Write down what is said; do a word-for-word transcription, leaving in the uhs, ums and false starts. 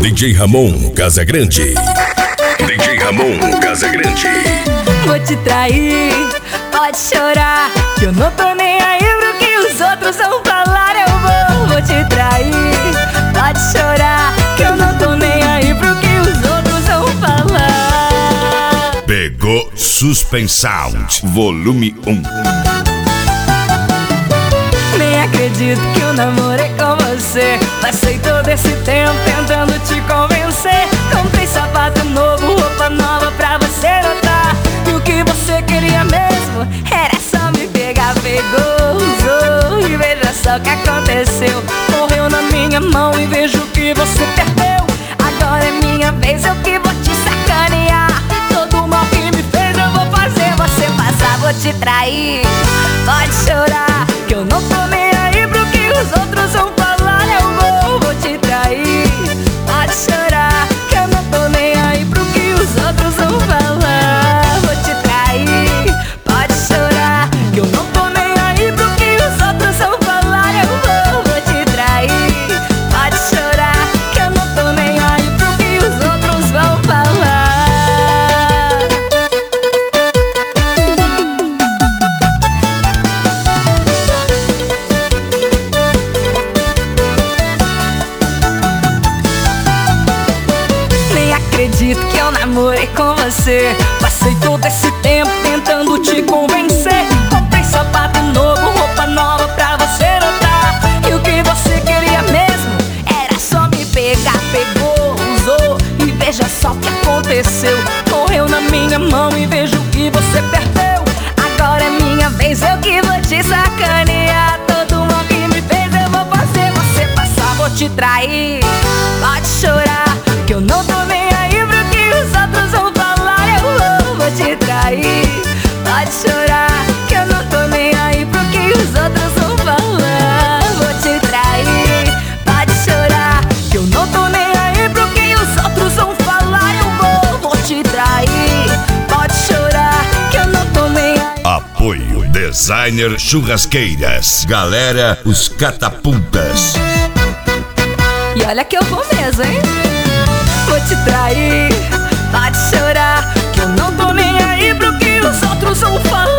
D J Ramon Casagrande. D J Ramon Casagrande. Vou te trair, pode chorar, que eu não tô nem aí pro que os outros vão falar. Eu vou, vou te trair, pode chorar, que eu não tô nem aí pro que os outros vão falar. Pegou Suspensound, volume um. Nem acredito que eu namorei com você. Passei todo esse tempo tentando te convencer. Comprei sapato novo, roupa nova pra você notar. E o que você queria mesmo era só me pegar. Pegou, usou e veja só o que aconteceu. Morreu na minha mão e vejo que você perdeu. Agora é minha vez, eu que vou te sacanear. Todo mal que me fez eu vou fazer você passar. Vou te trair, pode chorar, que eu não tô nem aí pro que os outros vão falar. Eu vou, vou te trair, pode chorar, que eu não tô nem aí pro que os outros vão falar. Vou te trair, pode chorar, que eu não tô nem aí pro que os outros vão falar. Eu vou, vou te trair, pode chorar, que eu não tô nem aí pro que os outros vão falar. Acredito que eu namorei com você. Passei todo esse tempo tentando te convencer. Comprei sapato novo, roupa nova pra você notar. E o que você queria mesmo era só me pegar. Pegou, usou e veja só o que aconteceu. Morreu na minha mão e vejo que você perdeu. Agora é minha vez, eu que vou te sacanear. Todo mal que me fez eu vou fazer você passar. Vou te trair, pode chorar, que eu não tô nem os outros vão falar. Eu vou, vou te trair, pode chorar, que eu não tô nem aí pro que os outros vão falar. Vou te trair, pode chorar, que eu não tô nem aí pro que os outros vão falar. Eu vou, vou te trair, pode chorar, que eu não tô nem aí. Apoio Designer Churrasqueiras. Galera, os catapultas. E olha que eu vou mesmo, hein? Vou te trair, pode chorar, que eu não tô nem aí pro que os outros vão falar.